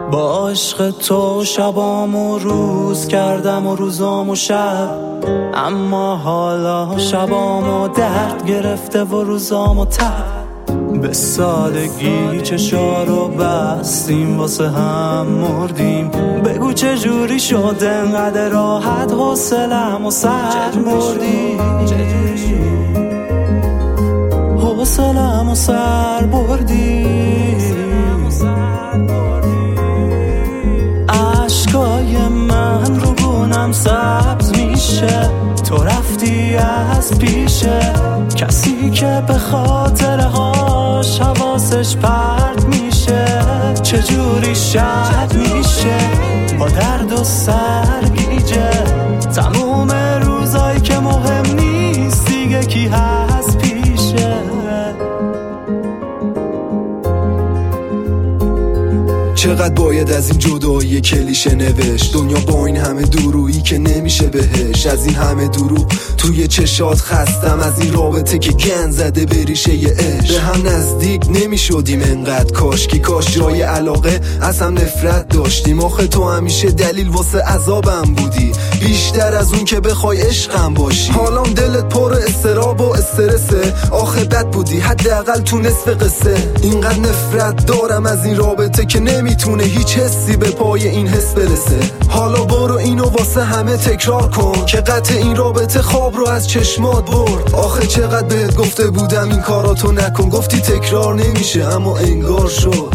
با عشق تو شبامو روز کردم و روزامو شب، اما حالا شبامو درد گرفته و روزامو تب. به سادگی چشارو بستیم واسه هم مردیم، بگو چجوری شد انقدر راحت حوصله‌مو سر بردیم، حوصله‌مو سر بردیم. عشقای من رو گونم سبز میشه، تو رفتی از پیشه، کسی که به خاطرهاش حواسش پرت میشه. چجوری شب میشه با درد و سرگیجه، تموم روزایی که مهم نیست دیگه کی هست پیشه. چقدر باید از این جدایی کلیشه نوشت، دنیا با این همه درویی که نمیشه بهش. از این همه دروغ توی چشات خستم، از این رابطه که گند زده به ریشه عشق. به هم نزدیک نمیشدیم انقدر، کاش جای علاقه از هم نفرت داشتیم. آخه تو همیشه دلیل واسه عذابم بودی، بیشتر از اون که بخوای عشقم باشی. حالا دلت پر استراب و استرسه، آخه بد بودی حداقل تو نصف قصه. اینقدر نفرت دارم از این رابطه که نمیتونه هیچ حسی به پای این حس برسه. حالا برو اینو واسه همه تکرار کن که قطع این رابطه خواب رو از چشمات برد. آخه چقدر بهت گفته بودم این کاراتو نکن، گفتی تکرار نمیشه اما انگار شد.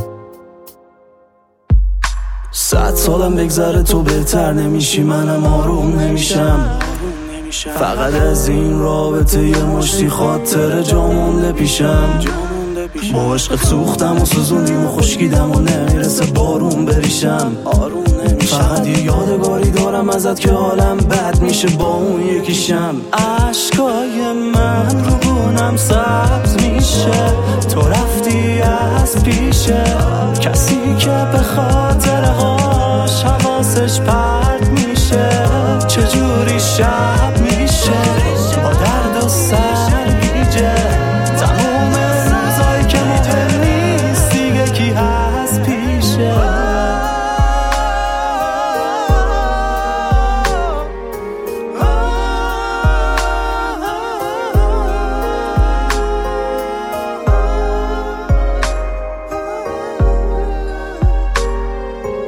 100 سالم بگذره تو بهتر نمیشی، منم آروم نمیشم. فقط از این رابطه یه مشتی خاطر جا مونده پیشم. با عشق سوختم و سوزونیم و خشکیدم و نمیرسه بارون بریشم. فقط یه یادگاری دارم ازت که حالم بد میشه با اون یکیشم. عشقای من رو گونم سبز میشه، تو رفتی از پیشه، کسی که به خاطرهاش حواسش پرت میشه. چجوری شب میشه با درد و سرگیجه، تموم روزایی که مهم نیست دیگه کی هست پیشه.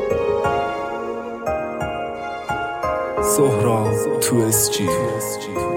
سهراب تو SG